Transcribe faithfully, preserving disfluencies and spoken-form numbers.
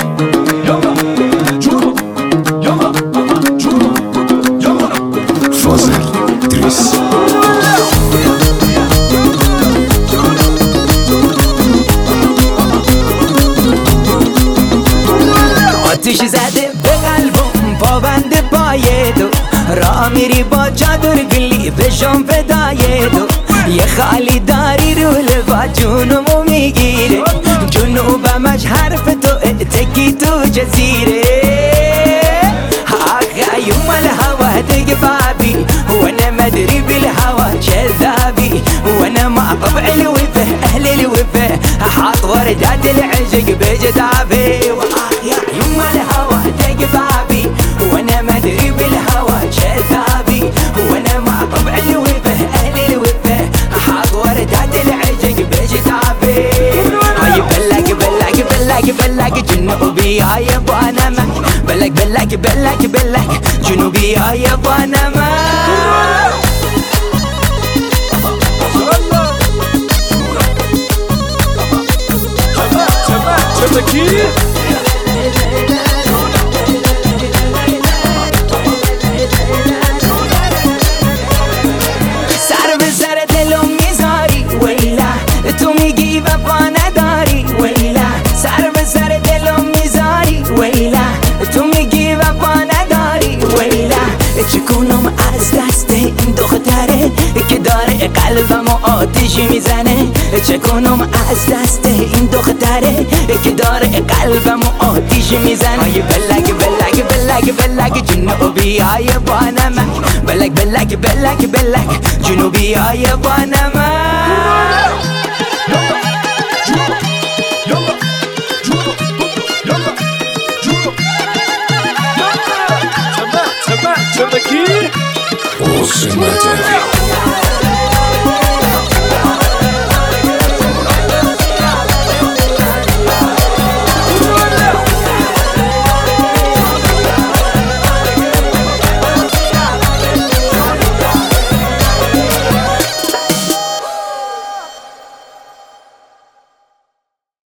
فاضل ادریس. آتیش زده به قلبم پابند پای تو، راه میری با چادر گلی بشم فدای تو. یه خالی داری رو لبا جونمو میگیره، جنوبمش حرف تو تکی تو جزیره. حق يوم الهوى تقبابي وانا ما ادري بالهوى كذابي، وانا مع طبع الوفا اهل الوفا حاط وردات العشق بجدابي. يا يوم الهوى تقبابي وانا ما ادري بالهوى كذابي، وانا مع طبع الوفا اهل الوفا حاط وردات العشق بجدابي. هاي بلاك بلاك بلاك بلاك جنوبي يا يابا انا معك، بلاك بلاك بلاك بلاك جنوبي يا يابا انا معك. سر به سر دلم میذاری ویلا، تو میگی وفا نداری ویلا. سر به سر دلم میذاری ویلا، تو میگی وفا نداری ویلا. چکنم از دست این دختره که داره قلبمو آتیش میزنه، چکنم از دست این دختره که داره قلبمو آتیش میزنه. ای بلک بلک بلک بلک جنوبی های بانمک، بلک بلک بلک بلک جنوبی های بانمک. قسمت